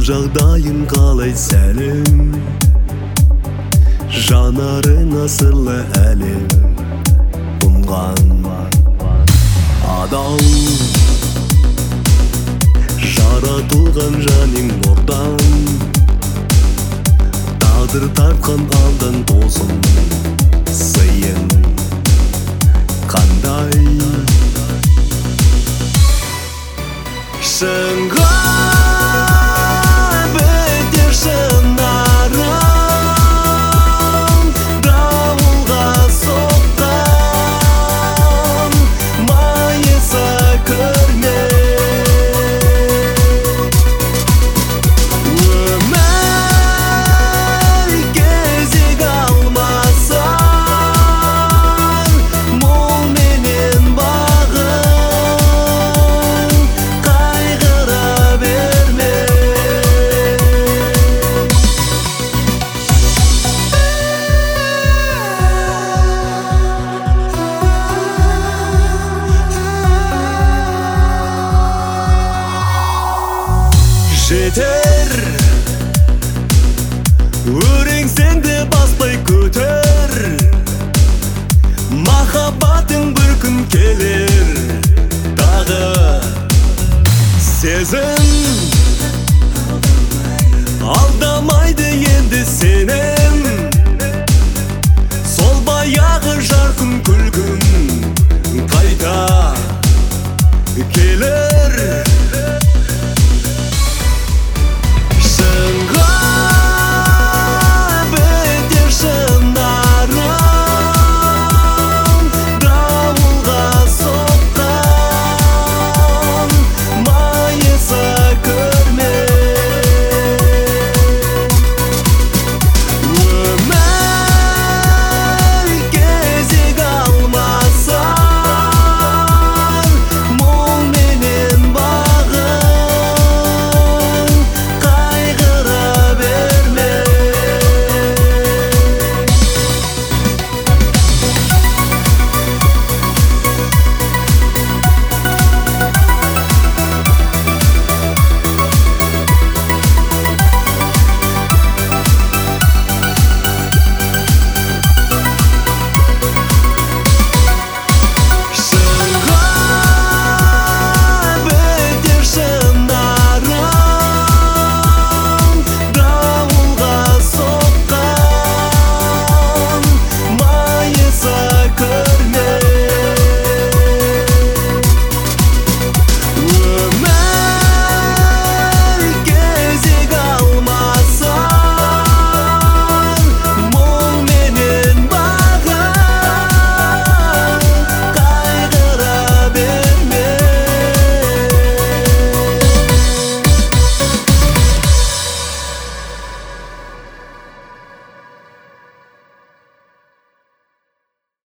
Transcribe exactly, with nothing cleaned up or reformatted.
жағдайың қалай сәлем, жанарыңа сырлы әлем ұнған адал. Жаратылған жаның нұрдан, тағдыр тартқан алдан болсын сыйың қандай. Шыңға бітер шынарым, дауылға соққан майыса көрме. Өмір кезек алмасан, мұң менен бағым қайғыра берме. Жетер өреңсеңді баспай көтер, махаббатың бір күн келер тағы. Сезім алдамайды енді сенен, сол баяғы жарқын күлгін қайта келер.